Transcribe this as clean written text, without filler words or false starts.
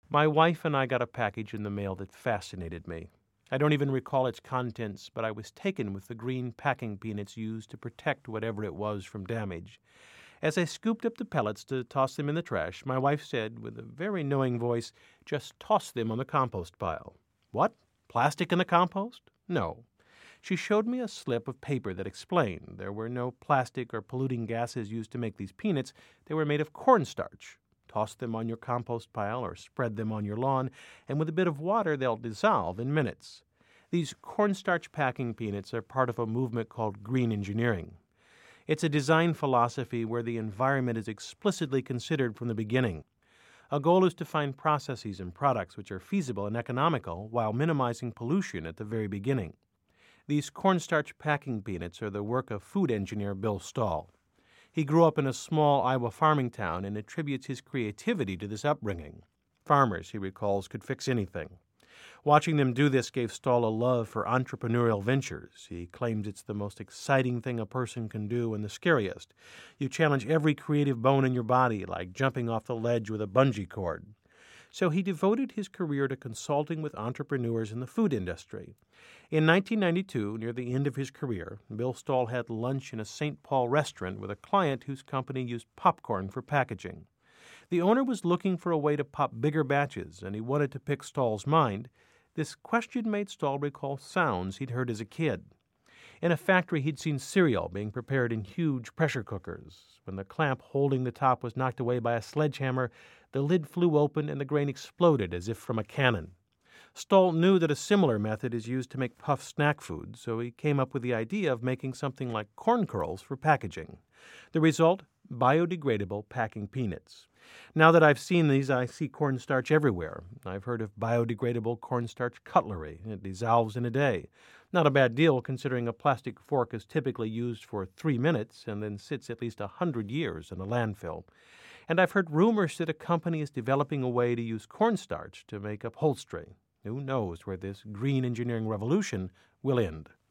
My wife and I got a package in the mail that fascinated me. I don't even recall its contents, but I was taken with the green packing peanuts used to protect whatever it was from damage. As I scooped up the pellets to toss them in the trash, my wife said, with a very knowing voice, "Just toss them on the compost pile." What? Plastic in the compost? No. She showed me a slip of paper that explained there were no plastic or polluting gases used to make these peanuts. They were made of cornstarch. Toss them on your compost pile or spread them on your lawn, and with a bit of water they'll dissolve in minutes. These cornstarch packing peanuts are part of a movement called green engineering. It's a design philosophy where the environment is explicitly considered from the beginning. A goal is to find processes and products which are feasible and economical while minimizing pollution at the very beginning. These cornstarch packing peanuts are the work of food engineer Bill Stahl. He grew up in a small Iowa farming town and attributes his creativity to this upbringing. Farmers, he recalls, could fix anything. Watching them do this gave Stahl a love for entrepreneurial ventures. He claims it's the most exciting thing a person can do and the scariest. You challenge every creative bone in your body, like jumping off the ledge with a bungee cord. So he devoted his career to consulting with entrepreneurs in the food industry. In 1992, near the end of his career, Bill Stahl had lunch in a St. Paul restaurant with a client whose company used popcorn for packaging. The owner was looking for a way to pop bigger batches, and he wanted to pick Stahl's mind. This question made Stahl recall sounds he'd heard as a kid. In a factory, he'd seen cereal being prepared in huge pressure cookers. When the clamp holding the top was knocked away by a sledgehammer, the lid flew open and the grain exploded as if from a cannon. Stahl knew that a similar method is used to make puff snack food, so he came up with the idea of making something like corn curls for packaging. The result? Biodegradable packing peanuts. Now that I've seen these, I see cornstarch everywhere. I've heard of biodegradable cornstarch cutlery. It dissolves in a day. Not a bad deal considering a plastic fork is typically used for 3 minutes and then sits at least 100 years in a landfill. And I've heard rumors that a company is developing a way to use cornstarch to make upholstery. Who knows where this green engineering revolution will end?